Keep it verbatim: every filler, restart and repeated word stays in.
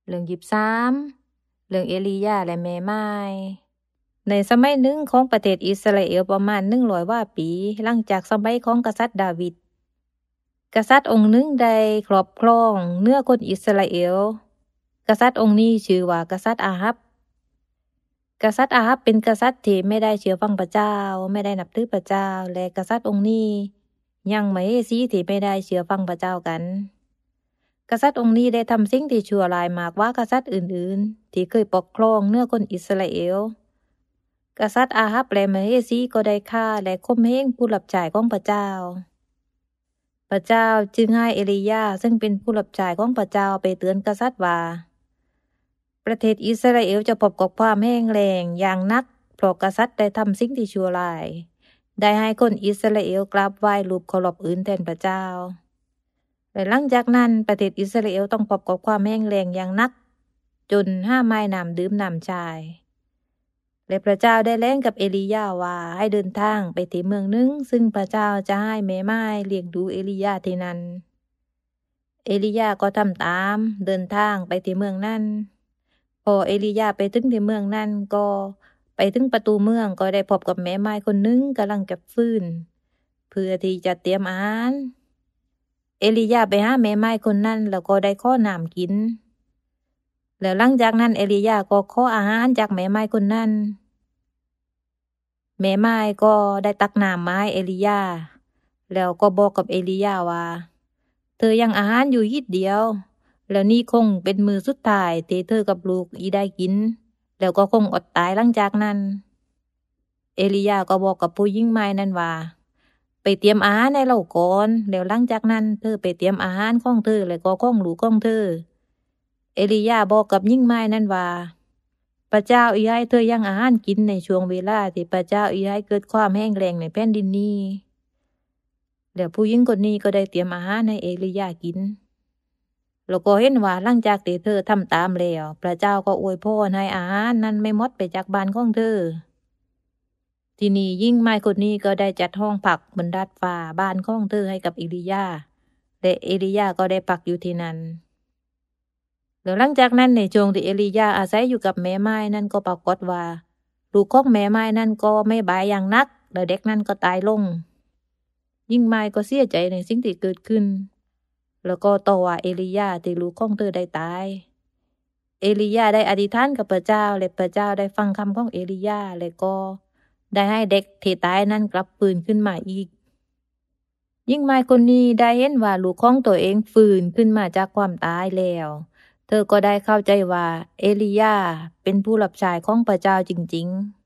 เรื่องยิบสามเรื่องเอลียาและแม่ไม้ในสมัยหนึ่งของประเทศอิสราเอลประมาณหนึ่งร้อยว่าปีหลังจากสมัยของกษัตริย์ดาวิดกษัตริย์องค์หนึ่งได้ครอบครองเนื้อคนอิสราเอลกษัตริย์องค์นี้ชื่อว่ากษัตริย์อาฮับกษัตริย์อาฮับเป็นกษัตริย์ที่ไม่ได้เชื่อฟังพระเจ้าไม่ได้นับถือพระเจ้าและกษัตริย์องค์นี้ยังมเหสีที่ไม่ได้เชื่อฟังพระเจ้ากันกษัตริย์องค์นี้ได้ทำสิ่งที่ชั่วร้ายมากกว่ากษัตริย์อื่นๆที่เคยปกครองเนื้อคนอิสราเอลกษัตริย์อาฮับและมเหสีก็ได้ฆ่าและข่มเหงผู้รับใช้ของพระเจ้าพระเจ้าจึงให้เอลียาซึ่งเป็นผู้รับใช้ของพระเจ้าไปเตือนกษัตริย์ว่าประเทศอิสราเอลจะพบกับความแห้งแล้งอย่างหนักเพราะกษัตริย์ได้ทำสิ่งที่ชั่วร้ายได้ให้คนอิสราเอลกราบไหว้รูปเคารพอื่นแทนพระเจ้าและหลังจากนั้นประเทศอิสราเอลต้องพบกับความแห้งแล้งอย่างหนักจนห้ามไม่น้ำดื่มน้ำใช้และพระเจ้าได้แล้งกับเอลียาว่าให้เดินทางไปที่เมืองหนึ่งซึ่งพระเจ้าจะให้แม่ไม้เลี้ยงดูเอลียาที่นั้นเอลียาก็ทำตามเดินทางไปที่เมืองนั้นพอเอลียาไปถึงที่เมืองนั้นก็ไปถึงประตูเมืองก็ได้พบกับแม่ไม้คนหนึ่งกำลังเก็บฟืนเพื่อที่จะเตรียมอาหารเอลียาไปหาแม่ไม้คนนั้นแล้วก็ได้ขอน้ำกินแล้วหลังจากนั้นเอลียาก็ขออาหารจากแม่ไม้คนนั้นแม่ไม้ก็ได้ตักน้ำมาให้เอลียาแล้วก็บอกกับเอลียาว่าเธอยังอาหารอยู่ยิดเดียวแล้วนี่คงเป็นมือสุดท้ายที่เธอกับลูกอีได้กินแล้วก็คงอดตายหลังจากนั้นเอลียาก็บอกกับผู้หญิงไม้นั้นว่าไปเตรียมอาหารให้เราก่อนแล้วหลังจากนั้นเธอไปเตรียมอาหารของเธอแล้วก็ของลูกของเธอเอลียาบอกกับหญิงไม้นั้นว่าพระเจ้าอีให้เธอยังอาหารกินในช่วงเวลาที่พระเจ้าอีให้เกิดความแห้งแล้งในแผ่นดินนี้แล้วผู้หญิงคนนี้ก็ได้เตรียมอาหารให้เอลียากินแล้วก็เห็นว่าหลังจากที่เธอทำตามแล้วพระเจ้าก็อวยพรให้อาหารนั้นไม่หมดไปจากบ้านของเธอทีนี้หญิงไม้คนนี้ก็ได้จัดห้องพักบนดาดฟ้าบ้านของเธอให้กับเอลียาและเอลียาก็ได้พักอยู่ที่นั้นแล้วหลังจากนั้นในช่วงที่เอลียาอาศัยอยู่กับแม่ไม้นั้นก็ปรากฏว่าลูกของแม่ไม้นั้นก็ไม่บายอย่างนักแล้วเด็กนั้นก็ตายลงหญิงไม้ก็เสียใจในสิ่งที่เกิดขึ้นแล้วก็ต่อว่าเอลียาที่ลูกของเธอได้ตายเอลียาได้อธิษฐานกับพระเจ้าและพระเจ้าได้ฟังคำของเอลียาและก็ได้ให้เด็กที่ตายนั้นกลับฟื้นขึ้นมาอีกหญิงไม้คนนี้ได้เห็นว่าลูกของตัวเองฟื้นขึ้นมาจากความตายแล้วเธอก็ได้เข้าใจว่าเอลียาเป็นผู้รับใช้ของพระเจ้าจริงๆ